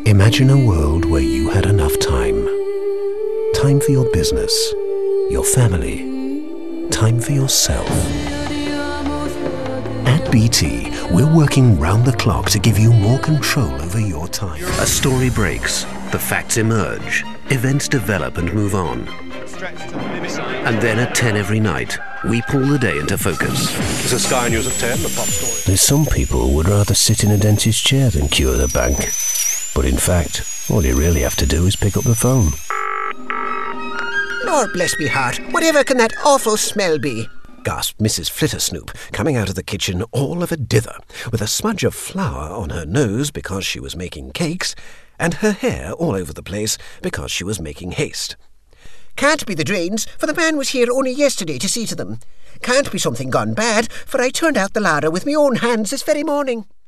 Imagine a world where you had enough time. Time for your business, your family, time for yourself. At BT, we're working round the clock to give you more control over your time. A story breaks, the facts emerge, events develop and move on. And then at 10 every night, we pull the day into focus. This is Sky News at 10, the pop story. There's some people would rather sit in a dentist's chair than cure the bank. But in fact, all you really have to do is pick up the phone. Lord bless me heart, whatever can that awful smell be? Gasped Mrs. Flittersnoop, coming out of the kitchen all of a dither, with a smudge of flour on her nose because she was making cakes, and her hair all over the place because she was making haste. Can't be the drains, for the man was here only yesterday to see to them. Can't be something gone bad, for I turned out the larder with my own hands this very morning.